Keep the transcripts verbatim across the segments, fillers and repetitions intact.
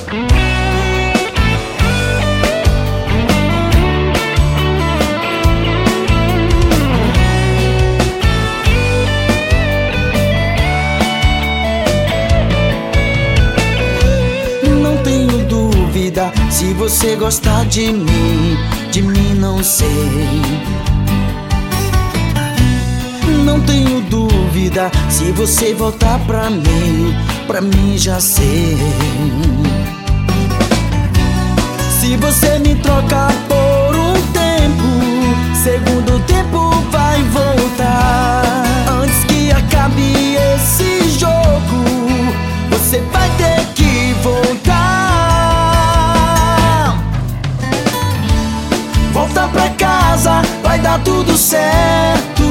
Se você gostar de mim, de mim não sei. Não tenho dúvida, se você voltar pra mim, pra mim já sei. Se você me trocar por um tempo, segundo tempo vai voltar. Antes que acabe esse jogo, você vai ter que voltar. Volta pra casa, vai dar tudo certo.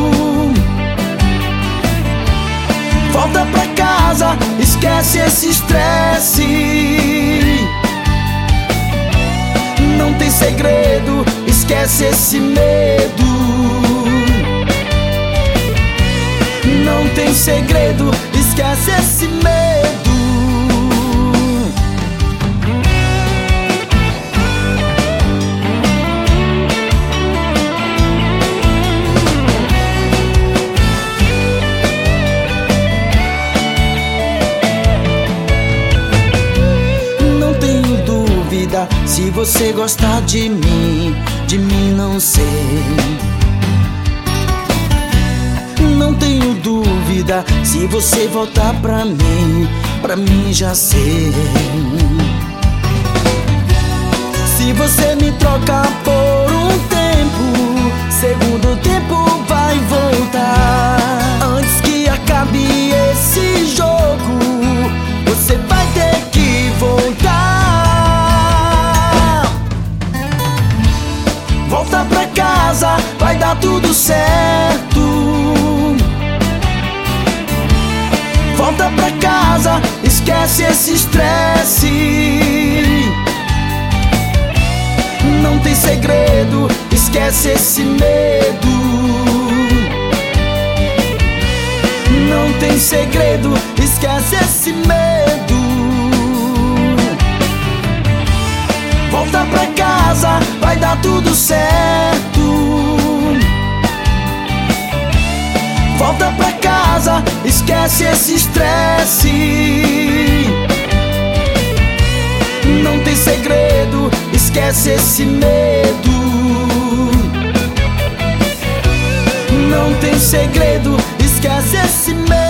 Volta pra casa, esquece esse estresse. Não tem segredo, esquece esse medo. Não tem segredo, esquece esse medo. Se você gostar de mim, de mim não sei. Não tenho dúvida, se você voltar pra mim, pra mim já sei. Se você me trocar por um tempo, segundo tempo vai voltar. Antes que acabe esse jogo, você vai ter que voltar. Volta pra casa, vai dar tudo certo. Volta pra casa, esquece esse estresse. Não tem segredo, esquece esse medo. Não tem segredo, esquece esse medo. Volta pra casa, vai dar tudo certo. Volta pra casa, esquece esse estresse. Não tem segredo, esquece esse medo. Não tem segredo, esquece esse medo.